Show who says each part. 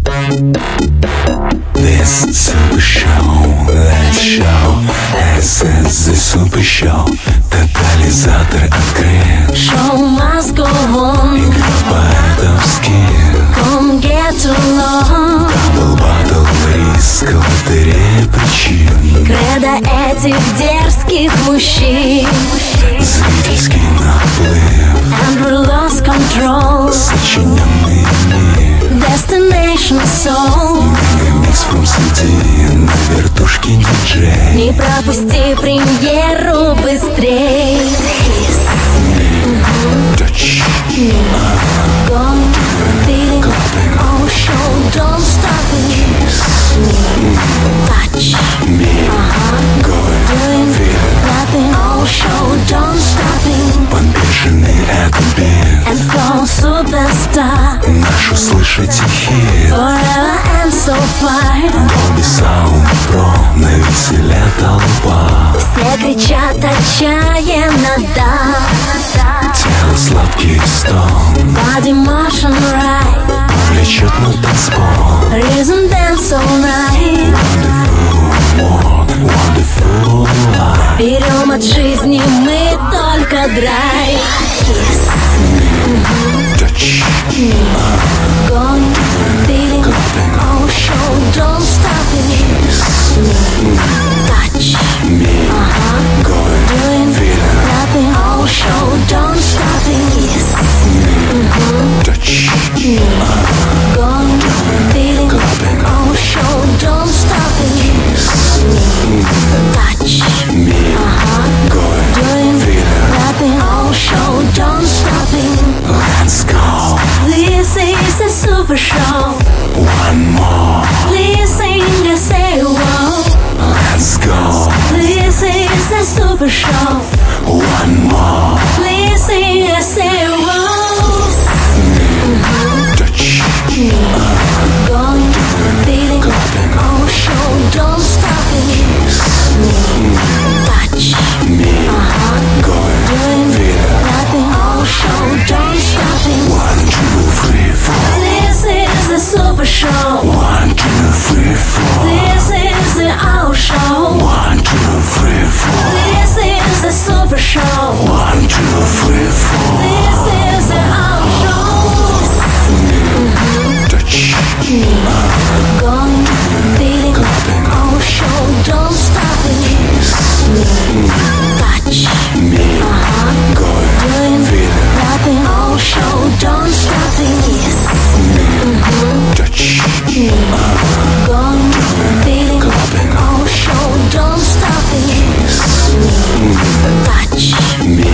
Speaker 1: This super show, let's show. This is the super show. Тотализатор открыт.
Speaker 2: Show must go on.
Speaker 1: Игра по-этовски.
Speaker 2: Come get along.
Speaker 1: Дабл баттл, риск, лотерея причин.
Speaker 2: Кредо этих дерзких мужчин.
Speaker 1: Зрительский наплыв.
Speaker 2: And we lost control.
Speaker 1: Сочиненный мир.
Speaker 2: Destination soul.
Speaker 1: Мегамикс from CD. На вертушке диджей.
Speaker 2: Не пропусти премьеру быстрей.
Speaker 1: Touch.
Speaker 2: Going, feeling, oh show, don't stop it. Touch,
Speaker 1: Me. Going.
Speaker 2: doing, clapping, oh show, don't stop it.
Speaker 1: Подбешенный это бит.
Speaker 2: And flow superstar.
Speaker 1: Наш услышите хит.
Speaker 2: Forever and so far.
Speaker 1: Dolby Sound Pro. Навеселе толпа.
Speaker 2: Все кричат отчаянно, да.
Speaker 1: Тело сладкий стон.
Speaker 2: Body motion right.
Speaker 1: Влечет на танцпол.
Speaker 2: Rhythm dance all night.
Speaker 1: Wonderful world, wonderful life.
Speaker 2: Берем от жизни мы только драйв.
Speaker 1: Touch.
Speaker 2: Going, feeling, oh show, don't stop it. Touch,
Speaker 1: Me. Going.
Speaker 2: doing,
Speaker 1: Feeling.
Speaker 2: clapping, oh show, don't stop it.
Speaker 1: Touch.
Speaker 2: Going, feeling, oh show, don't stop it. Touch,
Speaker 1: Me. Going.
Speaker 2: doing,
Speaker 1: Feeling.
Speaker 2: clapping, oh show, don't stop it.
Speaker 1: Let's go.
Speaker 2: This is a super show.
Speaker 1: One more.
Speaker 2: Listen to say whoa.
Speaker 1: Let's go.
Speaker 2: This is a super show.
Speaker 1: One more.
Speaker 2: Listen to say whoa.
Speaker 1: Touch.
Speaker 2: Going, feeling, oh show, don't stop it. Touch,
Speaker 1: Me. Going.
Speaker 2: doing,
Speaker 1: Feeling.
Speaker 2: clapping, oh show, don't stop it.
Speaker 1: 1, 2, 3, 4.
Speaker 2: This is the super show.
Speaker 1: 1, 2, 3, 4.
Speaker 2: This is the our show.
Speaker 1: 1, 2, 3, 4.
Speaker 2: This is the super show.
Speaker 1: 1, 2, 3, 4.
Speaker 2: This is the our show.
Speaker 1: Touch.
Speaker 2: Going, feeling, oh show, don't stop it. Touch,
Speaker 1: Me. Going.
Speaker 2: doing,
Speaker 1: Feeling.
Speaker 2: clapping, oh show, don't stop it.
Speaker 1: Touch.
Speaker 2: Going, feeling, oh show, don't stop it. Touch,
Speaker 1: Me.